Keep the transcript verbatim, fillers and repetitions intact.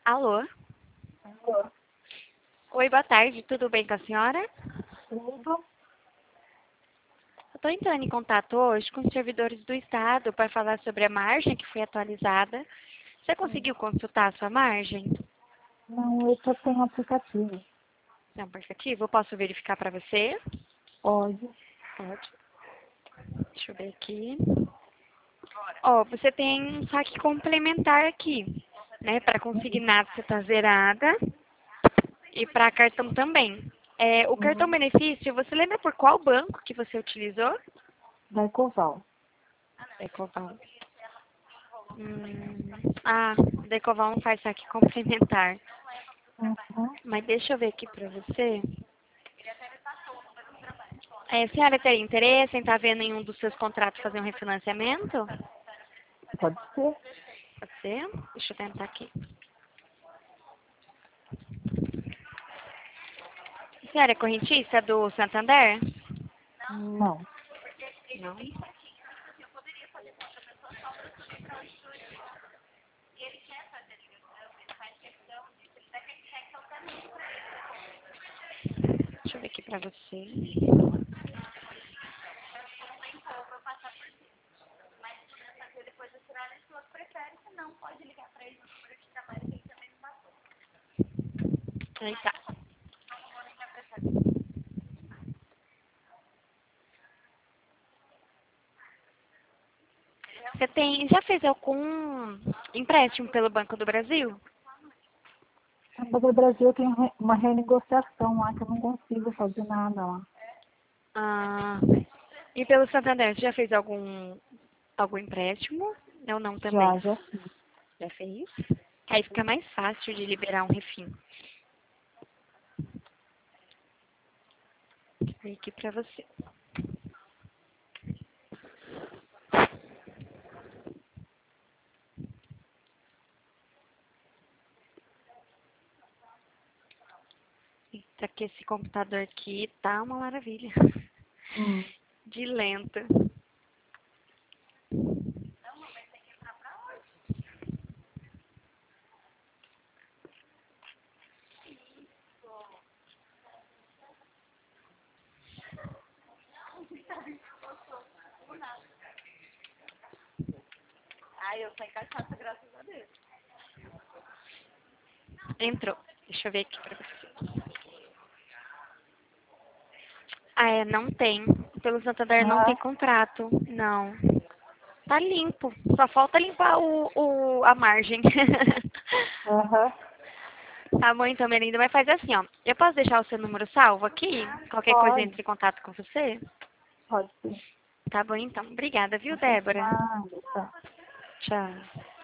Alô? Alô? Oi, boa tarde. Tudo bem com a senhora? Tudo? Eu estou entrando em contato hoje com os servidores do Estado para falar sobre a margem que foi atualizada. Você conseguiu consultar a sua margem? Não, eu só tenho aplicativo. Não, aplicativo? Eu posso verificar para você? Pode. Pode. Deixa eu ver aqui. Ó, você tem um saque complementar aqui, né? Para consignado você está zerada e para cartão também. É, o cartão Uhum. benefício, você lembra por qual banco que você utilizou? Da Ecoval. Decoval. Hum, ah, Decoval não faz saque complementar. Uhum. Mas deixa eu ver aqui pra você. É, a senhora teria interesse em estar vendo em um dos seus contratos fazer um refinanciamento? Pode ser? Pode ser? Deixa eu tentar aqui. A senhora é correntista do Santander? Não. Não. Deixa eu ver aqui pra você. Aí tá. Você tem, já fez algum empréstimo pelo Banco do Brasil? A Banco do Brasil tem re- uma renegociação lá que eu não consigo fazer nada lá. Ah, e pelo Santander, você já fez algum, algum empréstimo? Eu não também. Já, já fiz. Já fez? Aí fica mais fácil de liberar um refim. Vou ver aqui pra você. Eita, que esse computador aqui tá uma maravilha. Hum. De lento. Entrou. Deixa eu ver aqui pra você. Ah, é, não tem. Pelo Santander não tem Ah, contrato. Não. Tá limpo. Só falta limpar o, o, a margem. aham. Tá bom, então, Melinda. Mas faz assim, ó. Eu posso deixar o seu número salvo aqui? Qualquer coisa Pode. entre em contato com você? Pode ser. Tá bom, então. Obrigada, viu, Não tem Débora? nada. Tá. Tchau.